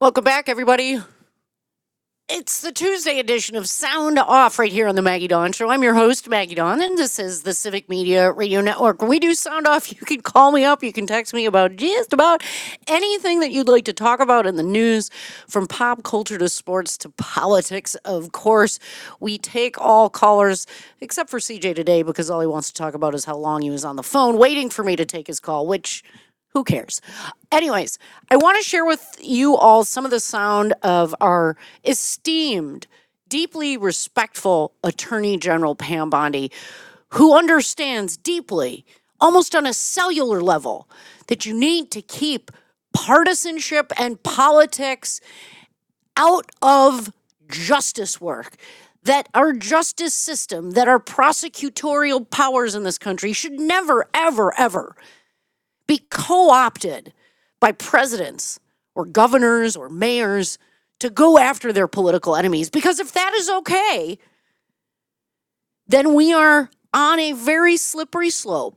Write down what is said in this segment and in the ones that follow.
Welcome back, everybody. It's the Tuesday edition of Sound Off right here on the Maggie Dawn Show. I'm your host, Maggie Dawn, and this is the Civic Media Radio Network. When we do Sound Off, you can call me up. You can text me about just about anything that you'd like to talk about in the news, from pop culture to sports to politics. Of course, we take all callers, except for CJ today, because all he wants to talk about is how long he was on the phone waiting for me to take his call, which... who cares? Anyways, I want to share with you all some of the sound of our esteemed, deeply respectful Attorney General Pam Bondi, who understands deeply, almost on a cellular level, that you need to keep partisanship and politics out of justice work. That our justice system, that our prosecutorial powers in this country should never, ever, ever be co-opted by presidents or governors or mayors to go after their political enemies. Because if that is okay, then we are on a very slippery slope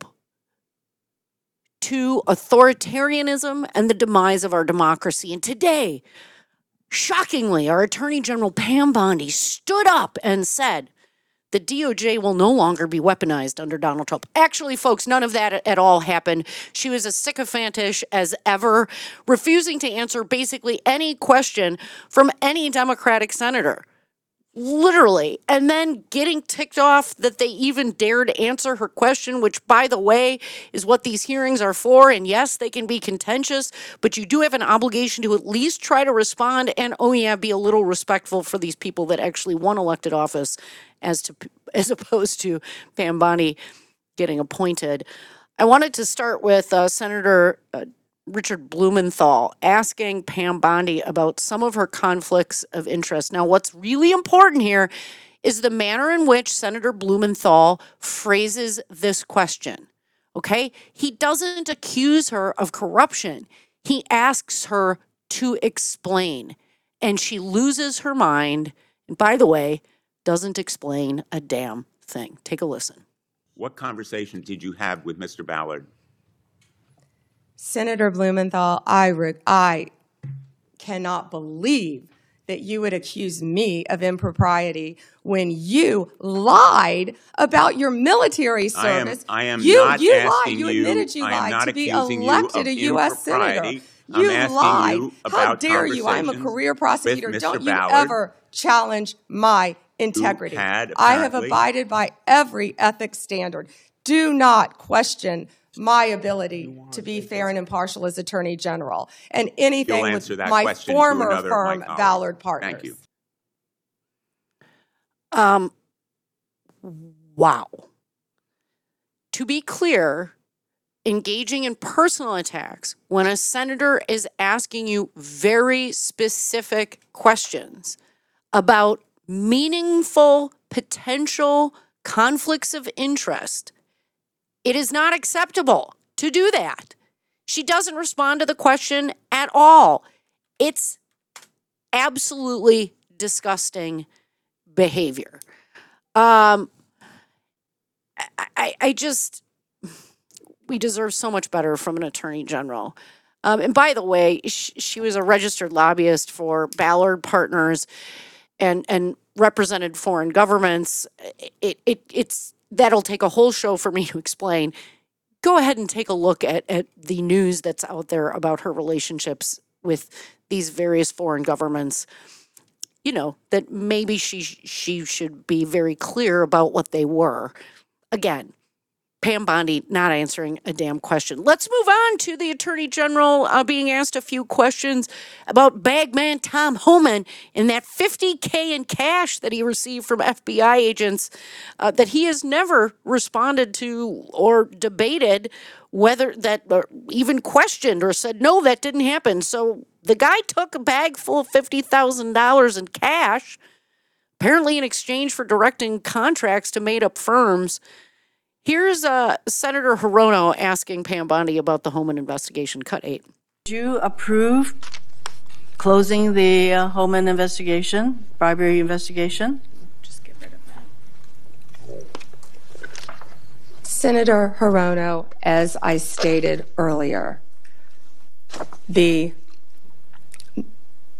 to authoritarianism and the demise of our democracy. And today, shockingly, our Attorney General Pam Bondi stood up and said, the DOJ will no longer be weaponized under Donald Trump. Actually, folks, none of that at all happened. She was as sycophantish as ever, refusing to answer basically any question from any Democratic senator. Literally. And then getting ticked off that they even dared answer her question, which, by the way, is what these hearings are for. And yes, they can be contentious, but you do have an obligation to at least try to respond and, oh yeah, be a little respectful for these people that actually won elected office as opposed to Pam Bondi getting appointed. I wanted to start with Senator Richard Blumenthal asking Pam Bondi about some of her conflicts of interest. Now, what's really important here is the manner in which Senator Blumenthal phrases this question, okay? He doesn't accuse her of corruption. He asks her to explain, and she loses her mind, and by the way, doesn't explain a damn thing. Take a listen. What conversation did you have with Mr. Ballard? Senator Blumenthal, I cannot believe that you would accuse me of impropriety when you lied about your military service. I am you not lied. asking You you. admitted you I am lied not to be accusing you elected of a U.S. senator. impropriety. You I'm asking lied. you How about dare you? I'm a conversations career prosecutor. with Mr. Don't you Ballard, ever challenge my integrity. had I have apparently- abided by every ethics standard. Do not question my ability to be fair and impartial as Attorney General, and anything You'll with answer that my question to former another of my firm, colleagues. Ballard Partners. Thank you. Wow. To be clear, engaging in personal attacks when a senator is asking you very specific questions about meaningful potential conflicts of interest, it is not acceptable to do that. She doesn't respond to the question at all. It's absolutely disgusting behavior. We deserve so much better from an attorney general. And by the way, she was a registered lobbyist for Ballard Partners and represented foreign governments. That'll take a whole show for me to explain. Go ahead and take a look at the news that's out there about her relationships with these various foreign governments. You know, that maybe she should be very clear about what they were. Again, Pam Bondi not answering a damn question. Let's move on to the Attorney General being asked a few questions about Bagman Tom Homan and that $50K in cash that he received from FBI agents that he has never responded to or debated whether that, or even questioned or said, no, that didn't happen. So the guy took a bag full of $50,000 in cash, apparently in exchange for directing contracts to made-up firms. Here's Senator Hirono asking Pam Bondi about the Homan investigation. Cut 8. Did you approve closing the Homan investigation, bribery investigation? Just get rid of that. Senator Hirono, as I stated earlier, the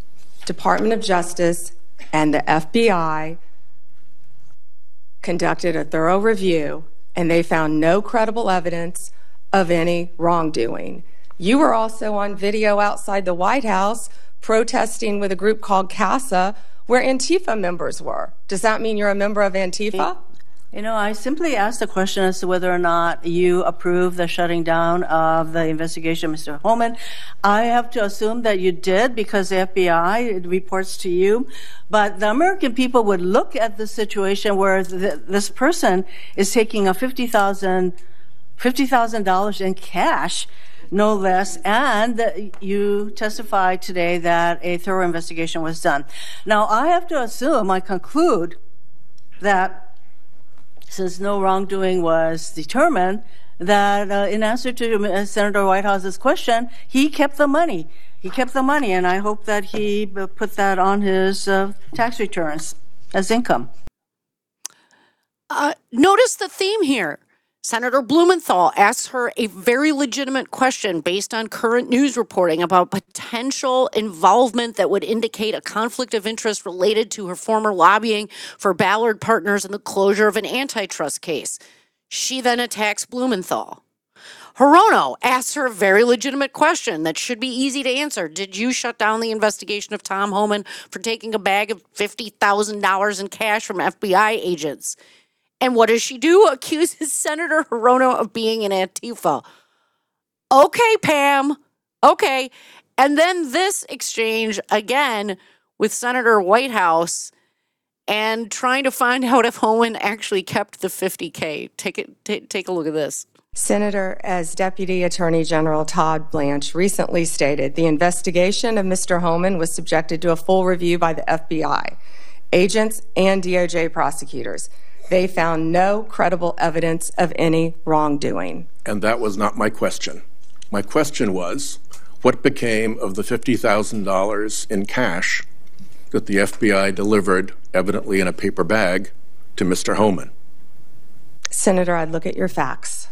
Department of Justice and the FBI conducted a thorough review, and they found no credible evidence of any wrongdoing. You were also on video outside the White House protesting with a group called CASA, where Antifa members were. Does that mean you're a member of Antifa? You know, I simply asked the question as to whether or not you approve the shutting down of the investigation, Mr. Holman. I have to assume that you did because the FBI reports to you. But the American people would look at the situation where this person is taking a $50,000 in cash, no less, and you testified today that a thorough investigation was done. Now, I have to assume, I conclude that since no wrongdoing was determined, that in answer to Senator Whitehouse's question, he kept the money. He kept the money, and I hope that he put that on his tax returns as income. Notice the theme here. Senator Blumenthal asks her a very legitimate question based on current news reporting about potential involvement that would indicate a conflict of interest related to her former lobbying for Ballard Partners and the closure of an antitrust case. She then attacks Blumenthal. Hirono asks her a very legitimate question that should be easy to answer. Did you shut down the investigation of Tom Homan for taking a bag of $50,000 in cash from FBI agents? And what does she do? Accuses Senator Hirono of being an Antifa. Okay, Pam. Okay. And then this exchange again with Senator Whitehouse and trying to find out if Homan actually kept the $50K. Take a look at this. Senator, as Deputy Attorney General Todd Blanche recently stated, the investigation of Mr. Homan was subjected to a full review by the FBI, agents, and DOJ prosecutors. They found no credible evidence of any wrongdoing. And that was not my question. My question was, what became of the $50,000 in cash that the FBI delivered, evidently in a paper bag, to Mr. Homan? Senator, I'd look at your facts.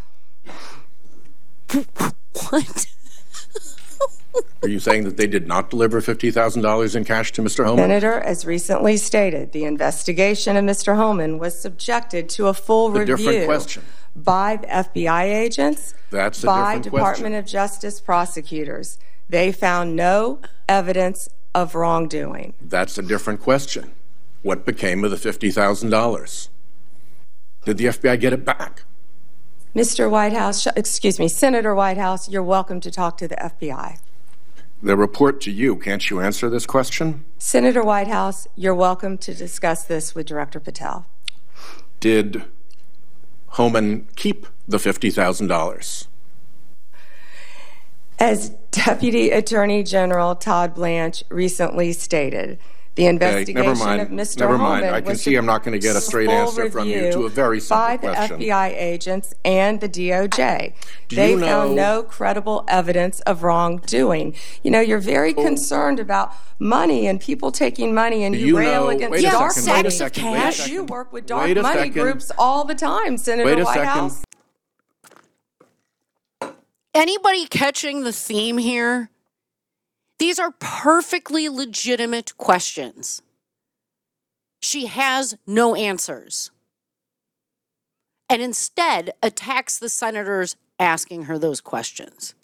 What? Are you saying that they did not deliver $50,000 in cash to Mr. Homan? Senator, as recently stated, the investigation of Mr. Homan was subjected to a full review different question. by the FBI agents, That's a by different Department question. of Justice prosecutors. They found no evidence of wrongdoing. That's a different question. What became of the $50,000? Did the FBI get it back? Mr. Whitehouse, Senator Whitehouse, you're welcome to talk to the FBI. The report to you, can't you answer this question? Senator Whitehouse, you're welcome to discuss this with Director Patel. Did Homan keep the $50,000? As Deputy Attorney General Todd Blanche recently stated, the investigation of Mr. Never mind. Homan I can was see I'm not going to get a straight full answer from you to a very simple by the question. FBI agents and the DOJ. Do They you found know- no credible evidence of wrongdoing. You know, you're very concerned about money and people taking money, and you rail against wait a dark second, money. wait a second, wait a cash. second. You work with dark Wait a money second. groups all the time, Senator Wait a second. Whitehouse. Anybody catching the theme here? These are perfectly legitimate questions. She has no answers. And instead attacks the senators asking her those questions.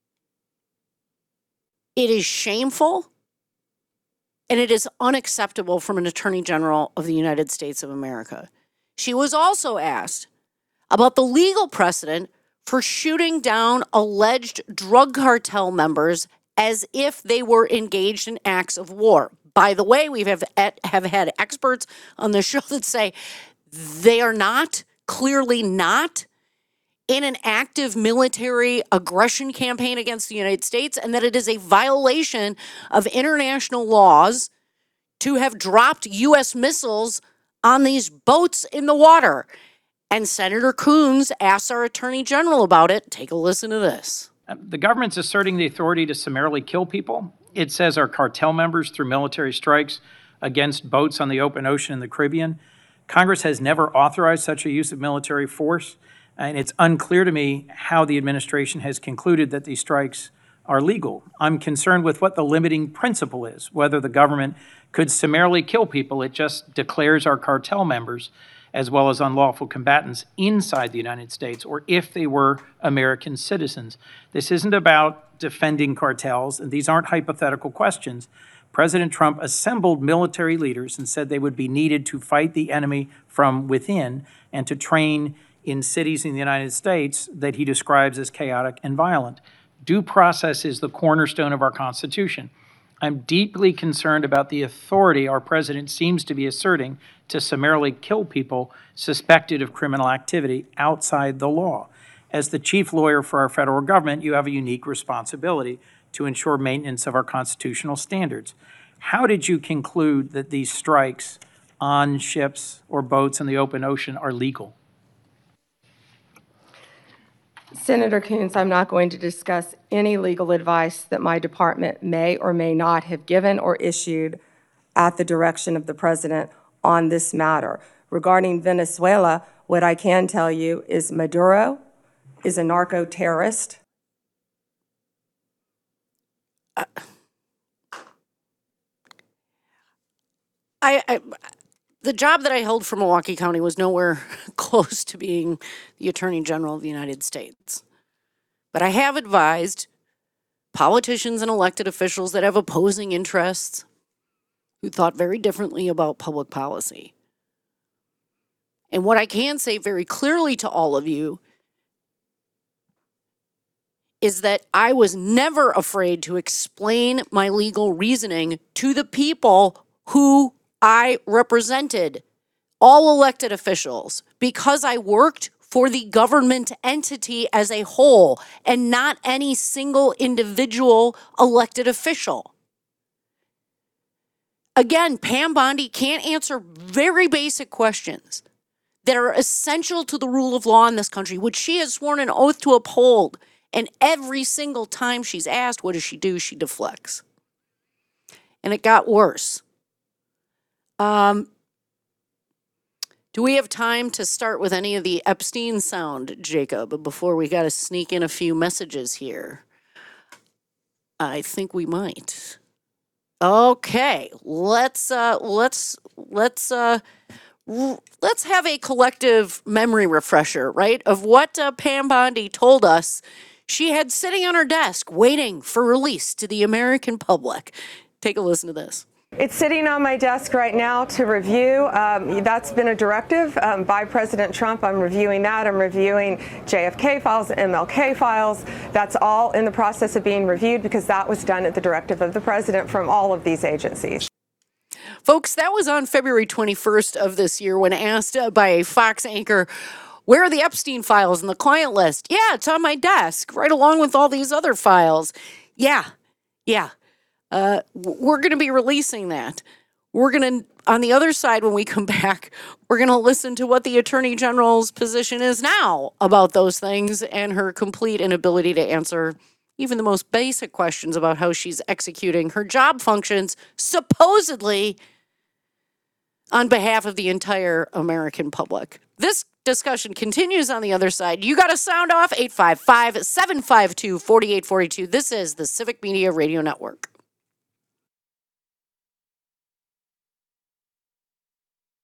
It is shameful, and it is unacceptable from an Attorney General of the United States of America. She was also asked about the legal precedent for shooting down alleged drug cartel members as if they were engaged in acts of war. By the way, we have had experts on the show that say they are not, clearly not, in an active military aggression campaign against the United States, and that it is a violation of international laws to have dropped U.S. missiles on these boats in the water. And Senator Coons asked our Attorney General about it. Take a listen to this. The government's asserting the authority to summarily kill people. It says our cartel members through military strikes against boats on the open ocean in the Caribbean. Congress has never authorized such a use of military force, and it's unclear to me how the administration has concluded that these strikes are legal. I'm concerned with what the limiting principle is, whether the government could summarily kill people. It just declares our cartel members as well as unlawful combatants inside the United States, or if they were American citizens. This isn't about defending cartels, and these aren't hypothetical questions. President Trump assembled military leaders and said they would be needed to fight the enemy from within and to train in cities in the United States that he describes as chaotic and violent. Due process is the cornerstone of our Constitution. I'm deeply concerned about the authority our president seems to be asserting to summarily kill people suspected of criminal activity outside the law. As the chief lawyer for our federal government, you have a unique responsibility to ensure maintenance of our constitutional standards. How did you conclude that these strikes on ships or boats in the open ocean are legal? Senator Coons, I'm not going to discuss any legal advice that my department may or may not have given or issued at the direction of the president on this matter. Regarding Venezuela, what I can tell you is Maduro is a narco-terrorist. The job that I held for Milwaukee County was nowhere close to being the Attorney General of the United States. But I have advised politicians and elected officials that have opposing interests who thought very differently about public policy. And what I can say very clearly to all of you is that I was never afraid to explain my legal reasoning to the people who I represented, all elected officials, because I worked for the government entity as a whole and not any single individual elected official. Again, Pam Bondi can't answer very basic questions that are essential to the rule of law in this country, which she has sworn an oath to uphold. And every single time she's asked, what does she do? She deflects. And it got worse. Do we have time to start with any of the Epstein sound, Jacob, before we got to sneak in a few messages here? I think we might. Okay, let's have a collective memory refresher, right, of what Pam Bondi told us she had sitting on her desk waiting for release to the American public. Take a listen to this. It's sitting on my desk right now to review. That's been a directive by President Trump. I'm reviewing that. I'm reviewing JFK files, MLK files. That's all in the process of being reviewed because that was done at the directive of the president from all of these agencies. Folks, that was on February 21st of this year when asked by a Fox anchor, where are the Epstein files in the client list? Yeah, it's on my desk, right along with all these other files. Yeah. We're going to be releasing that. We're going to, on the other side, when we come back, we're going to listen to what the Attorney General's position is now about those things and her complete inability to answer even the most basic questions about how she's executing her job functions, supposedly on behalf of the entire American public. This discussion continues on the other side. You got to sound off 855-752-4842. This is the Civic Media Radio Network.